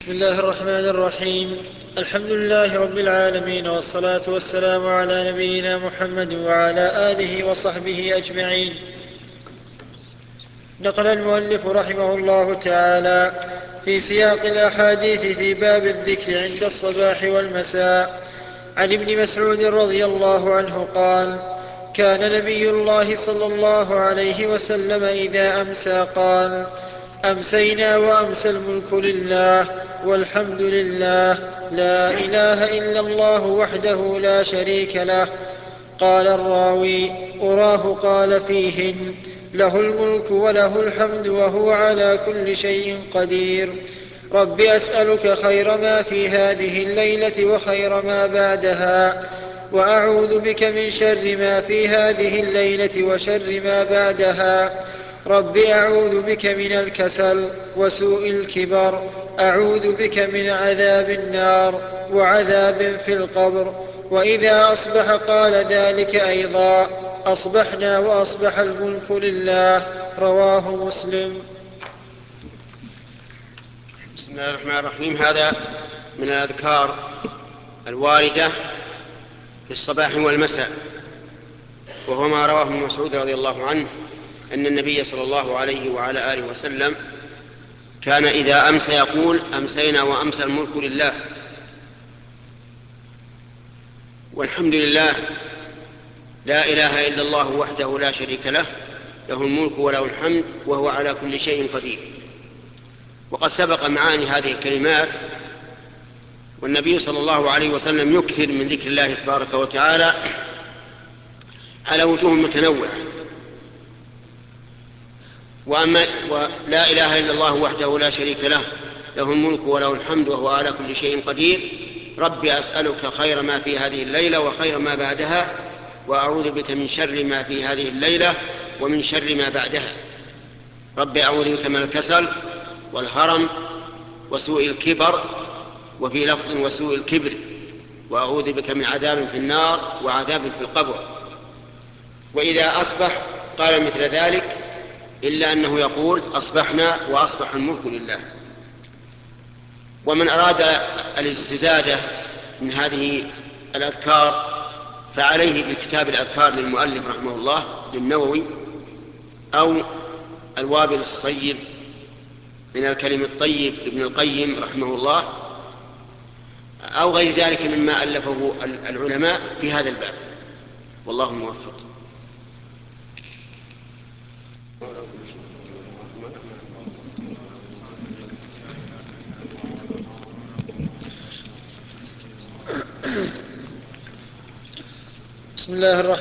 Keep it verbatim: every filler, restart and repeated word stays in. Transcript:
بسم الله الرحمن الرحيم. الحمد لله رب العالمين، والصلاة والسلام على نبينا محمد وعلى آله وصحبه أجمعين. نقل المؤلف رحمه الله تعالى في سياق الأحاديث في باب الذكر عند الصباح والمساء عن ابن مسعود رضي الله عنه قال: كان نبي الله صلى الله عليه وسلم إذا أمسى قال: أمسينا وأمسى الملك لله والحمد لله، لا إله إلا الله وحده لا شريك له. قال الراوي: أراه قال فيهن: له الملك وله الحمد وهو على كل شيء قدير. رب أسألك خير ما في هذه الليلة وخير ما بعدها، وأعوذ بك من شر ما في هذه الليلة وشر ما بعدها. رب أعوذ بك من الكسل وسوء الكبر، أعوذ بك من عذاب النار وعذاب في القبر. وإذا أصبح قال ذلك أيضا: أصبحنا وأصبح الملك لله. رواه مسلم. بسم الله الرحمن الرحيم. هذا من الأذكار الواردة في الصباح والمساء، وهو ما رواه ابن مسعود رضي الله عنه أن النبي صلى الله عليه وعلى آله وسلم كان إذا أمسى يقول: أمسينا وأمسى الملك لله، والحمد لله، لا إله إلا الله وحده لا شريك له، له الملك وله الحمد وهو على كل شيء قدير. وقد سبق معاني هذه الكلمات، والنبي صلى الله عليه وسلم يكثر من ذكر الله تبارك وتعالى على وجوه متنوعة. وأما ولا إله إلا الله وحده لا شريك له، له الملك وله الحمد وهو على كل شيء قدير. ربي أسألك خير ما في هذه الليلة وخير ما بعدها، وأعوذ بك من شر ما في هذه الليلة ومن شر ما بعدها. ربي أعوذ بك من الكسل والهرم وسوء الكبر، وفي لفظ وسوء الكبر، وأعوذ بك من عذاب في النار وعذاب في القبر. وإذا أصبح قال مثل ذلك، إلا أنه يقول: أصبحنا وأصبح الملك لله. ومن أراد الاستزادة من هذه الأذكار فعليه بكتاب الأذكار للمؤلف رحمه الله للنووي، أو الوابل الصيب من الكلم الطيب ابن القيم رحمه الله، أو غير ذلك مما ألفه العلماء في هذا الباب، والله موفق. بسم الله الرحمن